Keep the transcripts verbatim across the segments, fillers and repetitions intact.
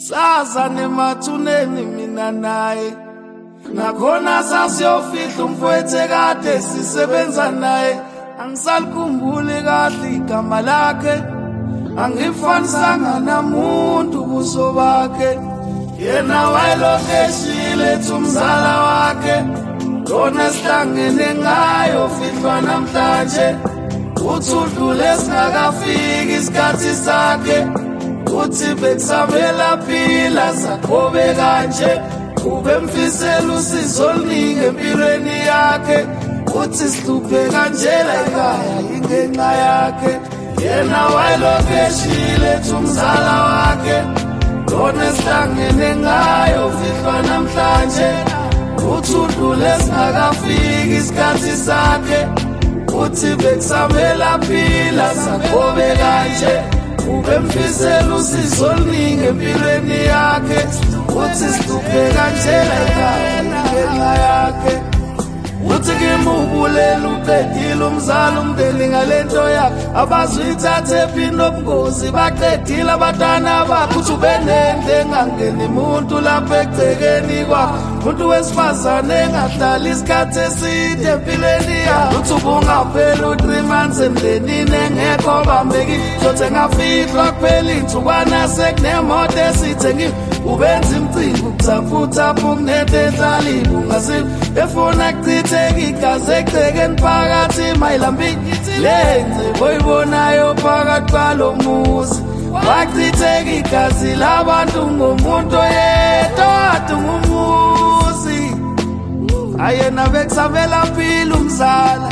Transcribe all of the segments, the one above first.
Saza nemathuneni mina naye nakhona sasiyofihla umfowethu kade sisebenza naye angisalikhumbuli kahle igama lakhe angifanisanga namuntu ubuso bakhe yena wayelokeshile umzala wakhe lona sihlangene ngayo fihlwa namhlanje uthi udlule singakafiki isikhathi sakhe uthi bekusabela phila sakhobe kanje ube mfisela usizo oluningi empilweni yakhe uthi sihluphe kanjela ekhaya ingenxa yakhe yena wayelokeshile umzala wakhe lona sihlangene ngayo fihlwa namhlanje uthi udlule singakafiki isikhathi sakhe uthi bekusabela phila sakhobe kanje ube mfisela usizo oluningi empilweni yakhe uthi sihluphe kanjela ekhaya ingenxa yakhe uthi ngimubulela uqedile umzala umndeni ngalento yakhe abazuyithathe phino ubungozi baqedile abatana bakhe uthi ubenende engangeni muntu lapha egcekeni kwakhe umuntu wesifazane engahlali isikhathi eside empilweni yakhe uthi ubungaphela u-three months emndenini engekho bambeki shothe ngafihlwa kuphela insukwana sekunemoto esithengile ubenza imicimbi ukuthafuthapha ukunetezalibe ungazile efuna kuchitheka igazi egcekeni phakathi mayilambini le ngcebo oyibonayo phakathi kwalo muzi wachitheka igazi labantu ngomuntu oyedwa wadu ngumuzi ayena bekusabela phila umzala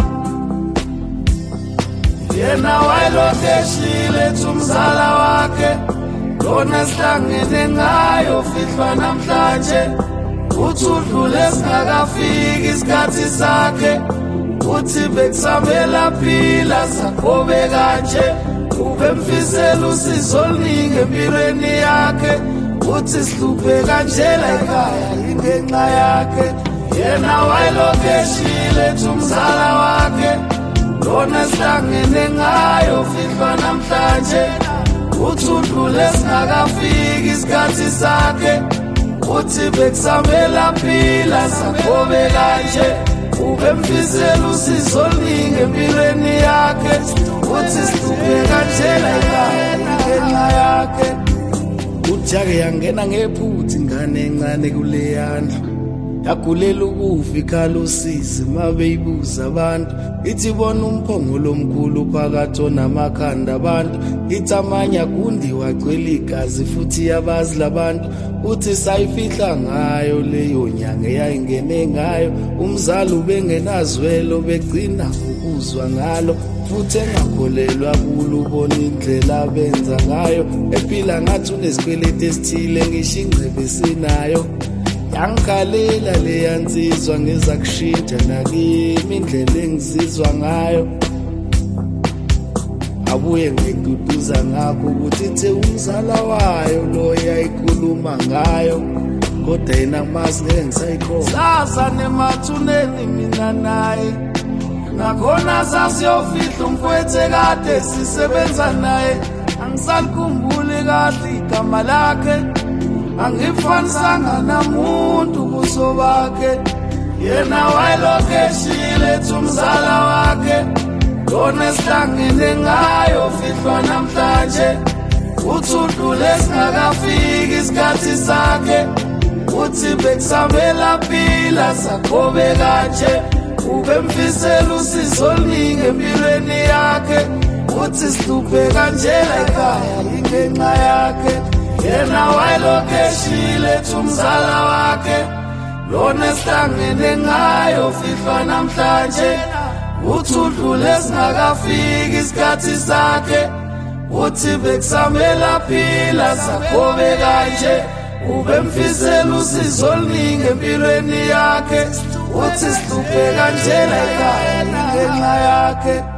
yena wayelokeshile umzala wakhe lona sihlangene ngayo fihlwa namhlanje uthi udlule singakafiki isikhathi sakhe uthi bekusabela phila sakhobe kanje ube mfisela usizo oluningi empilweni yakhe uthi sihluphe kanjela ekhaya ingenxa yakhe yena wayelokeshile umzala wakhe lona sihlangene ngayo fihlwa namhlanje uthi udlule singakafiki isikhathi sakhe uthi bekusabela phila sakhobe kanje ube mfisela usizo oluningi empilweni yakhe uthi sihluphe kanjela ekhaya ingenxa yakhe uthi ake yangena ngephuthi ingane encane kuleyandlu yagulela ukufa ikhala usizi mabeyibuza abantu ithi bona umphongolo omkhulu phakathi onamakhanda abantu ithi amanye agundiwe agcwele igazi futhi yabazi labantu uthi sayifihla ngayo leyo nyanga eyayingene ngayo umzali ubengenazwelo begcina ukuzwa ngalo futhi engakholelwa kulo ubona indlela benza ngayo ephila ngathi unesikweleti esithile ngisho ingcebe sinayo yangikhalela leya nsizwa ngeza kushintsha nakimi indlela engizizwa ngayo abuye ngikududuza ngakho ukuthi ithe umzala wayo lo yayikhuluma ngayo kodwa yena mazi ngeke ngisayikhola saza nemathuneni mina naye nakhona sasiyofihla umfowethu kade sisebenza naye angisalikhumbuli kahle igama lakhe angifanisanga namuntu ubuso bakhe yena wayelokeshile umzala wakhe lona sihlangene ngayo fihlwa namhlanje uthi udlule singakafiki isikhathi sakhe uthi bekusabela phila sakhobe kanje ube mfisela usizo oluningi empilweni yakhe uthi sihluphe kanjela ekhaya ingenxa yakhe yena wayelokeshile umzala wakhe lona sihlangene ngayo fihlwa namhlanje uthi udlule singakafiki isikhathi sakhe uthi bekusabela phila sakhobe kanje ube mfisela usizo oluningi empilweni yakhe uthi sihluphe kanjela ekhaya ingenxa yakhe